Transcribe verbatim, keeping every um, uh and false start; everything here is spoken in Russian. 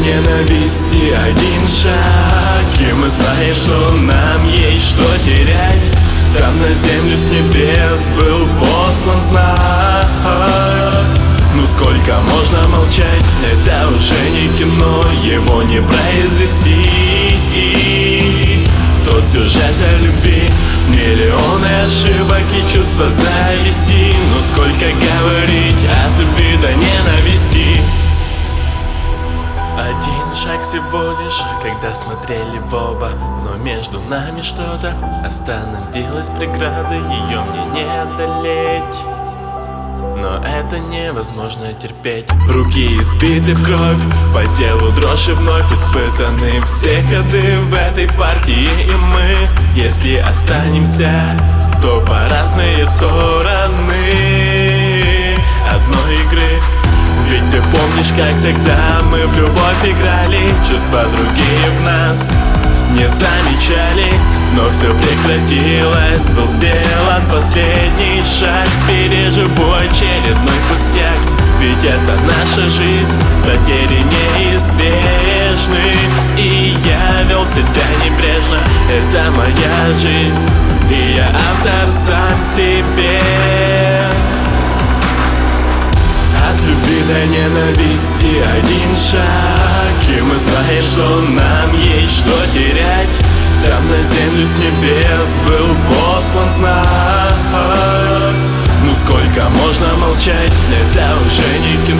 ненависти один шаг, и мы знаем, что нам есть что терять. Там на землю с небес был послан знак. Ну сколько можно молчать, это уже не кино, его не произвести. Тот сюжет о любви, миллионы ошибок и чувства зависти. Ну сколько говорить от любви до ненависти. Один шаг всего лишь, когда смотрели в оба, но между нами что-то остановилось преградой, ее мне не одолеть. Но это невозможно терпеть. Руки избиты в кровь, по телу дрожь и вновь испытаны все ходы в этой партии. И мы, если останемся, то по разные стороны одной игры. Ведь ты помнишь, как тогда мы в любовь играли, чувства другие в нас не замечали. Но все прекратилось, был сделан последний шаг. Переживу очередной пустяк, ведь это наша жизнь, потери неизбежны. И я вел себя небрежно, это моя жизнь, и я автор сам себе. От любви до ненависти один шаг, и мы знаем, что нам есть что терять. Там на землю с небес был послан знак. Ну сколько можно молчать, это уже не кино.